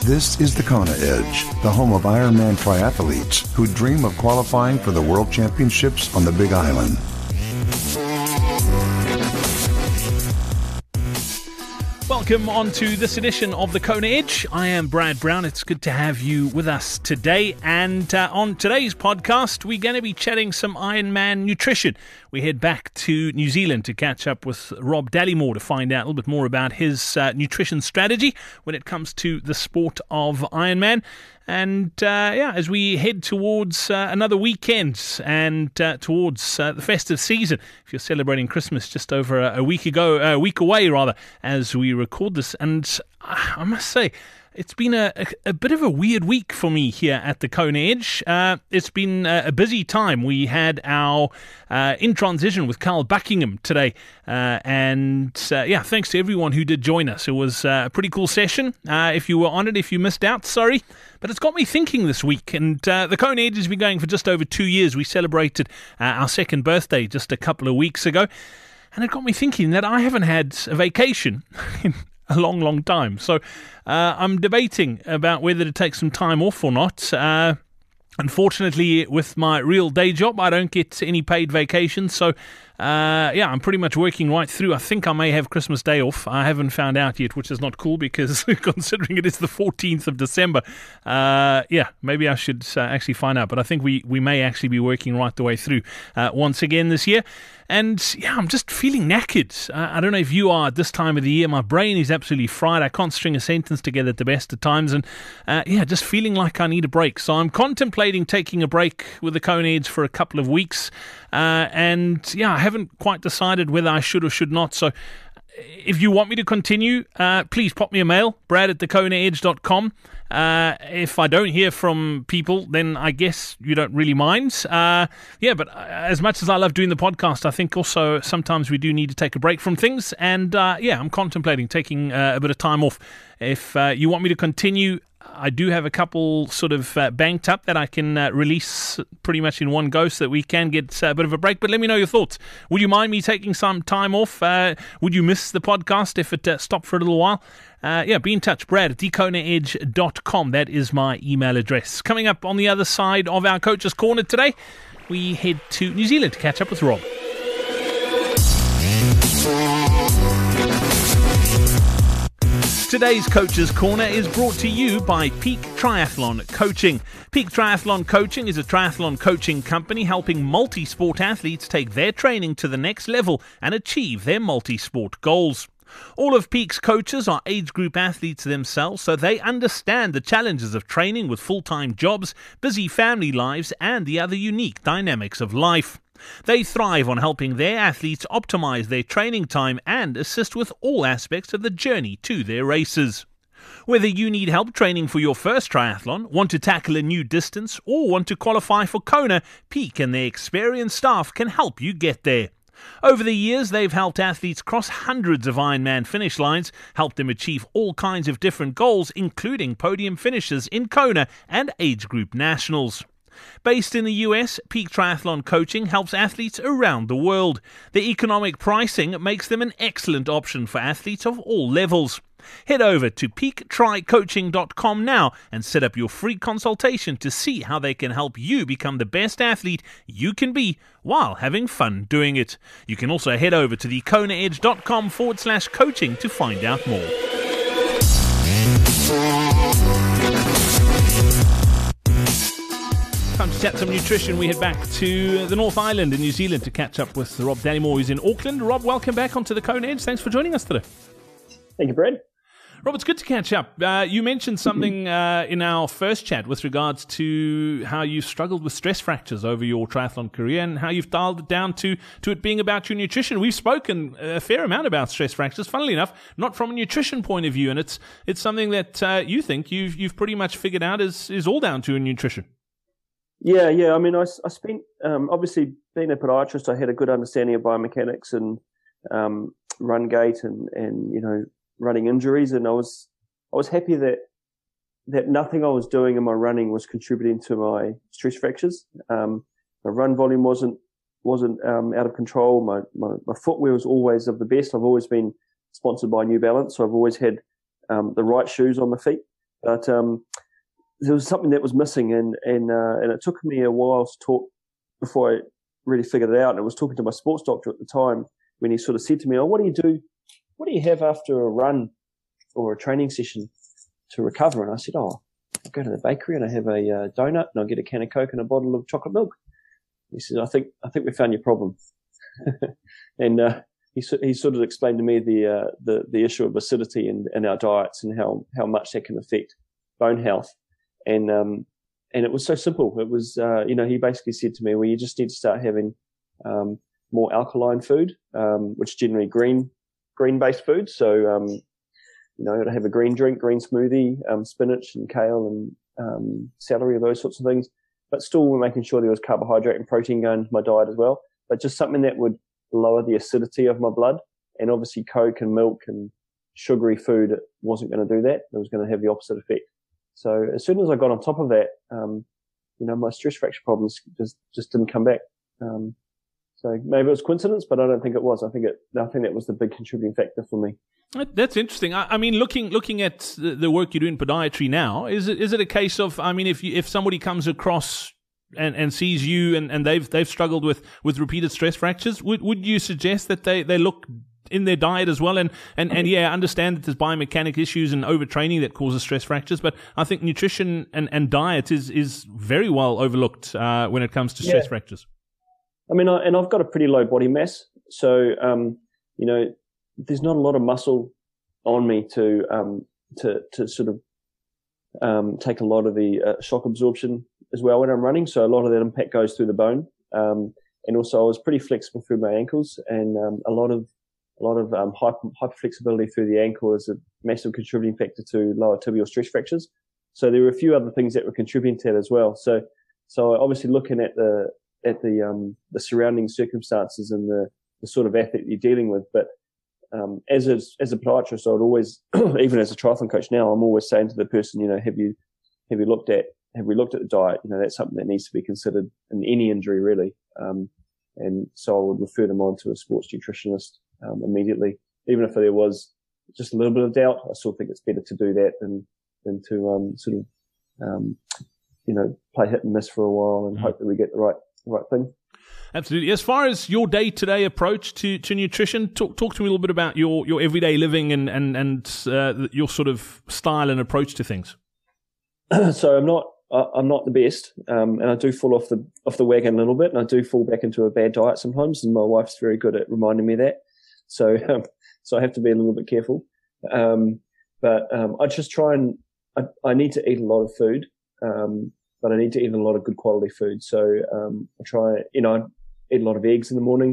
This is the Kona Edge, the home of Ironman triathletes who dream of qualifying for the World Championships on the Big Island. Welcome on to this edition of the Kona Edge. I am Brad Brown. It's good to have you with us today. And on today's podcast, we're going to be chatting some Ironman nutrition. We head back to New Zealand to catch up with Rob Dallymore to find out a little bit more about his nutrition strategy when it comes to the sport of Ironman. And as we head towards another weekend and towards the festive season, if you're celebrating Christmas just over a week away, as we record this. And I must say, it's been a bit of a weird week for me here at the Kona Edge. It's been a busy time. We had our In Transition with Carl Buckingham today. Thanks to everyone who did join us. It was a pretty cool session. If you were on it, if you missed out, sorry. But it's got me thinking this week. And the Kona Edge has been going for just over 2 years. We celebrated our second birthday just a couple of weeks ago. And it got me thinking that I haven't had a vacation in a long, long time. So I'm debating about whether to take some time off or not. Unfortunately, with my real day job, I don't get any paid vacation. So, I'm pretty much working right through. I think I may have Christmas Day off. I haven't found out yet, which is not cool because considering it is the 14th of December, maybe I should actually find out. But I think we may actually be working right the way through once again this year. And I'm just feeling knackered. I don't know if you are at this time of the year. My brain is absolutely fried. I can't string a sentence together at the best of times. And just feeling like I need a break. So I'm contemplating taking a break with the Kona Edge for a couple of weeks. I haven't quite decided whether I should or should not. So if you want me to continue, please pop me a mail, brad@thekonaedge.com. If I don't hear from people, then I guess you don't really mind. But as much as I love doing the podcast, I think also sometimes we do need to take a break from things. And I'm contemplating taking a bit of time off. If you want me to continue, I do have a couple sort of banked up that I can release pretty much in one go so that we can get a bit of a break. But let me know your thoughts. Would you mind me taking some time off? Would you miss the podcast if it stopped for a little while? Be in touch. Brad@thekonaedge.com. That is my email address. Coming up on the other side of our Coach's Corner today, we head to New Zealand to catch up with Rob. Today's Coach's Corner is brought to you by Peak Triathlon Coaching. Peak Triathlon Coaching is a triathlon coaching company helping multi-sport athletes take their training to the next level and achieve their multi-sport goals. All of Peak's coaches are age group athletes themselves, so they understand the challenges of training with full-time jobs, busy family lives, and the other unique dynamics of life. They thrive on helping their athletes optimize their training time and assist with all aspects of the journey to their races. Whether you need help training for your first triathlon, want to tackle a new distance, or want to qualify for Kona, Peak and their experienced staff can help you get there. Over the years, they've helped athletes cross hundreds of Ironman finish lines, helped them achieve all kinds of different goals, including podium finishes in Kona and age group nationals. Based in the US, Peak Triathlon Coaching helps athletes around the world. Their economic pricing makes them an excellent option for athletes of all levels. Head over to peaktrycoaching.com now and set up your free consultation to see how they can help you become the best athlete you can be while having fun doing it. You can also head over to thekonaedge.com/coaching to find out more. Time to chat some nutrition. We head back to the North Island in New Zealand to catch up with Rob Dallymore, who's in Auckland. Rob, welcome back onto the Kona Edge. Thanks for joining us today. Thank you, Brad. Rob, it's good to catch up. You mentioned something in our first chat with regards to how you struggled with stress fractures over your triathlon career and how you've dialed it down to it being about your nutrition. We've spoken a fair amount about stress fractures, funnily enough, not from a nutrition point of view, and it's something that you think you've pretty much figured out is all down to nutrition. Yeah. I mean, I spent, obviously being a podiatrist, I had a good understanding of biomechanics and run gait and running injuries, and I was happy that nothing I was doing in my running was contributing to my stress fractures. My run volume wasn't out of control. My footwear was always of the best. I've always been sponsored by New Balance, so I've always had the right shoes on my feet. But there was something that was missing, and it took me a while to talk before I really figured it out. And I was talking to my sports doctor at the time when he sort of said to me, "Oh, what do you do? What do you have after a run or a training session to recover?" And I said, "Oh, I go to the bakery and I have a donut and I get a can of Coke and a bottle of chocolate milk." He says, "I think we found your problem." And he sort of explained to me the issue of acidity in our diets and how much that can affect bone health. And it was so simple. It was, he basically said to me, "Well, you just need to start having more alkaline food, which is generally green-based food. So, to have a green drink, green smoothie, spinach and kale and celery, those sorts of things. But still making sure there was carbohydrate and protein going into my diet as well. But just something that would lower the acidity of my blood. And obviously Coke and milk and sugary food wasn't going to do that. It was going to have the opposite effect. So as soon as I got on top of that, my stress fracture problems just didn't come back. So maybe it was coincidence, but I don't think it was. I think that was the big contributing factor for me. That's interesting. I mean, looking at the work you do in podiatry now, is it a case of, I mean, if somebody comes across and sees you and they've struggled with repeated stress fractures, would you suggest that they look in their diet as well and understand that there's biomechanic issues and overtraining that causes stress fractures, but I think nutrition and diet is very well overlooked when it comes to stress fractures. I mean, I've got a pretty low body mass, so there's not a lot of muscle on me to sort of take a lot of the shock absorption as well when I'm running. So a lot of that impact goes through the bone, and also I was pretty flexible through my ankles, and a lot of hyper flexibility through the ankle is a massive contributing factor to lower tibial stress fractures. So there were a few other things that were contributing to that as well. So obviously looking at the surrounding circumstances and the sort of athlete you're dealing with. But as a podiatrist, I would always, even as a triathlon coach now, I'm always saying to the person, have we looked at the diet? That's something that needs to be considered in any injury really. And so I would refer them on to a sports nutritionist immediately. Even if there was just a little bit of doubt, I still think it's better to do that than to play hit and miss for a while and hope that we get the right thing. Absolutely. As far as your day-to-day approach to nutrition, talk to me a little bit about your everyday living and your sort of style and approach to things. So I'm not the best, and I do fall off the wagon a little bit, and I do fall back into a bad diet sometimes, and my wife's very good at reminding me of that. So I have to be a little bit careful. But I just try and I need to eat a lot of food, but I need to eat a lot of good quality food. So I try, I eat a lot of eggs in the morning,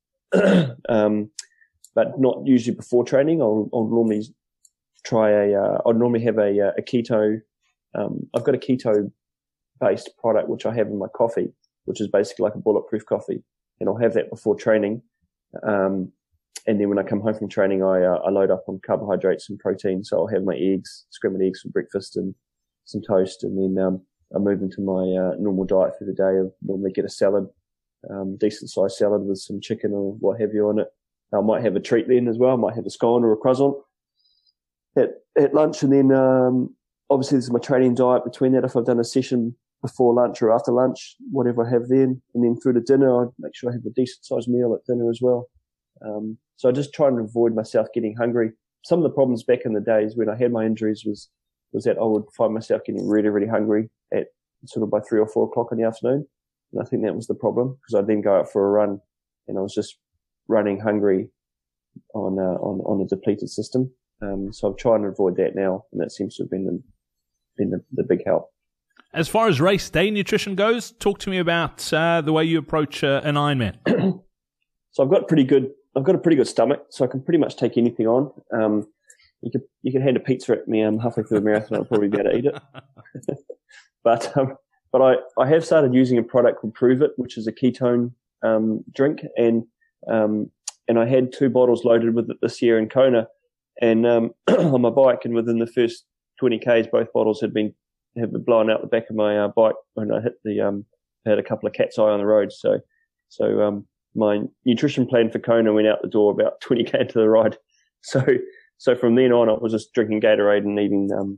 but not usually before training. I'll normally I'd normally have a keto. I've got a keto-based product which I have in my coffee, which is basically like a bulletproof coffee, and I'll have that before training. And then when I come home from training, I load up on carbohydrates and protein. So I'll have my eggs, scrambled eggs for breakfast and some toast. And then, I move into my, normal diet for the day. I normally get a salad, decent sized salad with some chicken or what have you on it. I might have a treat then as well. I might have a scone or a croissant at lunch. And then, obviously this is my training diet between that. If I've done a session before lunch or after lunch, whatever I have then. And then through to dinner, I make sure I have a decent sized meal at dinner as well. So I just try and avoid myself getting hungry. Some of the problems back in the days when I had my injuries was that I would find myself getting really, really hungry at sort of by 3 or 4 o'clock in the afternoon. And I think that was the problem, because I'd then go out for a run and I was just running hungry on a depleted system. So I'm trying to avoid that now, and that seems to have been the big help. As far as race day nutrition goes, talk to me about the way you approach an Ironman. So I've got a pretty good stomach, so I can pretty much take anything on. You could hand a pizza at me halfway through the marathon, I'll probably be able to eat it. But I have started using a product called Prove It, which is a ketone drink, and I had 2 bottles loaded with it this year in Kona, and on my bike, and within the first 20 k's, both bottles have been blown out the back of my bike when I hit had a couple of cat's eye on the road. So my nutrition plan for Kona went out the door about 20k into the ride. So from then on, I was just drinking Gatorade and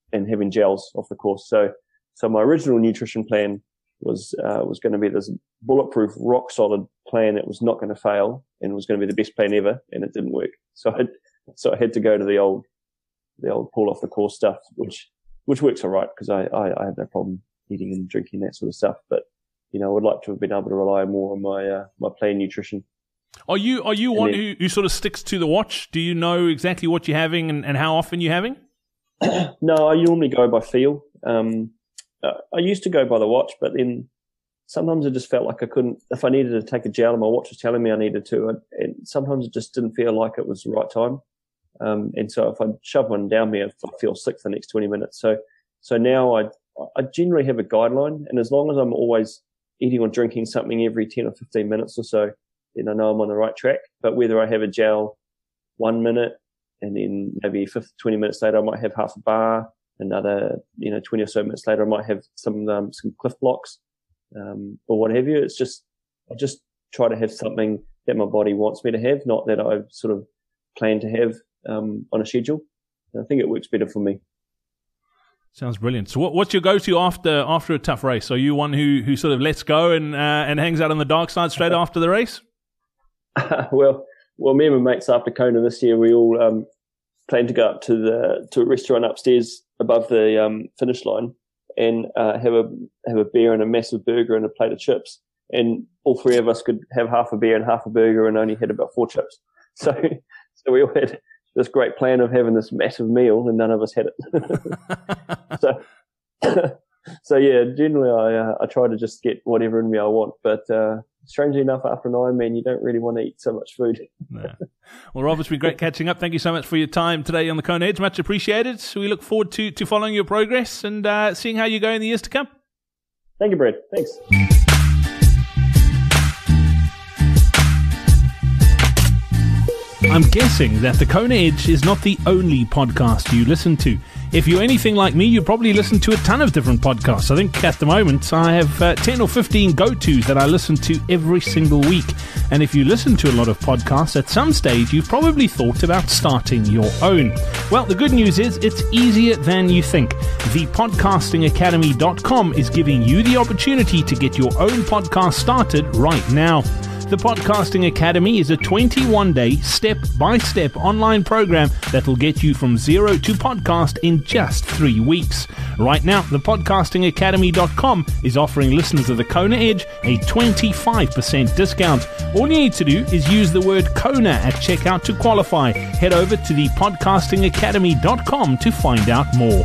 and having gels off the course. So my original nutrition plan was going to be this bulletproof, rock solid plan that was not going to fail and was going to be the best plan ever, and it didn't work. So I had to go to the old pull off the course stuff, which works all right because I have no problem eating and drinking that sort of stuff. But I would like to have been able to rely more on my plan nutrition. Are you one who sort of sticks to the watch? Do you know exactly what you're having and how often you're having? No, I normally go by feel. I used to go by the watch, but then sometimes I just felt like I couldn't. If I needed to take a gel and my watch was telling me I needed to, and sometimes it just didn't feel like it was the right time. And so if I shove one down me, I feel sick for the next 20 minutes. So now I generally have a guideline, and as long as I'm always eating or drinking something every 10 or 15 minutes or so, then I know I'm on the right track. But whether I have a gel 1 minute and then maybe 20 minutes later I might have half a bar, another 20 or so minutes later I might have some Cliff Blocks or what have you. It's just I just try to have something that my body wants me to have, not that I sort of plan to have on a schedule. And I think it works better for me. Sounds brilliant. So what's your go-to after a tough race? Are you one who sort of lets go and hangs out on the dark side straight after the race? Well, me and my mates after Kona this year, we all planned to go up to a restaurant upstairs above the finish line and have a beer and a massive burger and a plate of chips. And all three of us could have half a beer and half a burger and only had about 4 chips. So we all had this great plan of having this massive meal, and none of us had it. So yeah, generally I try to just get whatever in me I want, but strangely enough, after an Ironman, you don't really want to eat so much food. No. Well, Rob, it's been great catching up. Thank you so much for your time today on the Kona Edge. Much appreciated. So we look forward to following your progress and seeing how you go in the years to come. Thank you, Brad. Thanks. I'm guessing that the Kona Edge is not the only podcast you listen to. If you're anything like me, you probably listen to a ton of different podcasts. I think at the moment I have 10 or 15 go-tos that I listen to every single week. And if you listen to a lot of podcasts, at some stage you've probably thought about starting your own. Well, the good news is it's easier than you think. ThePodcastingAcademy.com is giving you the opportunity to get your own podcast started right now. The Podcasting Academy is a 21-day, step-by-step online program that will get you from zero to podcast in just 3 weeks. Right now, thepodcastingacademy.com is offering listeners of the Kona Edge a 25% discount. All you need to do is use the word Kona at checkout to qualify. Head over to thepodcastingacademy.com to find out more.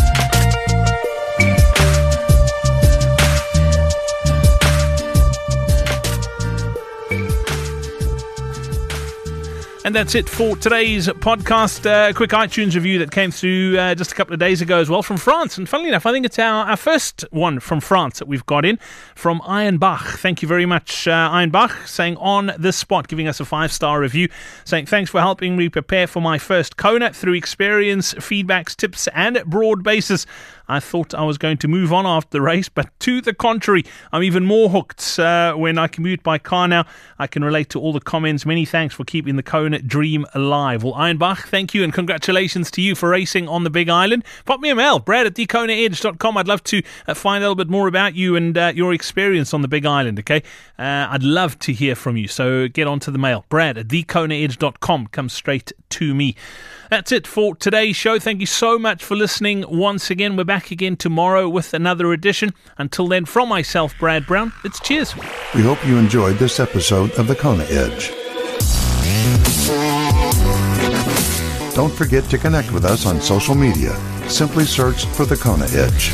And that's it for today's podcast. Quick iTunes review that came through just a couple of days ago as well from France. And funnily enough, I think it's our first one from France that we've got in from Ironbach. Thank you very much, Ironbach, saying on the spot, giving us a 5-star review, saying thanks for helping me prepare for my first Kona through experience, feedbacks, tips, and broad basis. I thought I was going to move on after the race, but to the contrary, I'm even more hooked when I commute by car now. I can relate to all the comments. Many thanks for keeping the Kona dream alive. Well, Ironbach, thank you and congratulations to you for racing on the Big Island. Pop me a mail, brad@thekonaedge.com. I'd love to find out a little bit more about you and your experience on the Big Island, okay? I'd love to hear from you, so get onto the mail. brad@thekonaedge.com. Come straight to me. That's it for today's show. Thank you so much for listening once again. We're back again tomorrow with another edition. Until then, from myself, Brad Brown, it's cheers. We hope you enjoyed this episode of the Kona Edge. Don't forget to connect with us on social media. Simply search for the Kona Edge.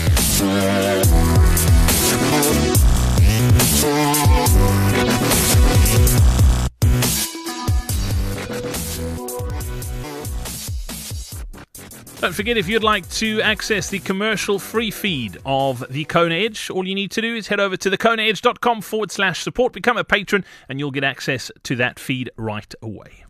Don't forget, if you'd like to access the commercial-free feed of the Kona Edge, all you need to do is head over to thekonaedge.com/support, become a patron, and you'll get access to that feed right away.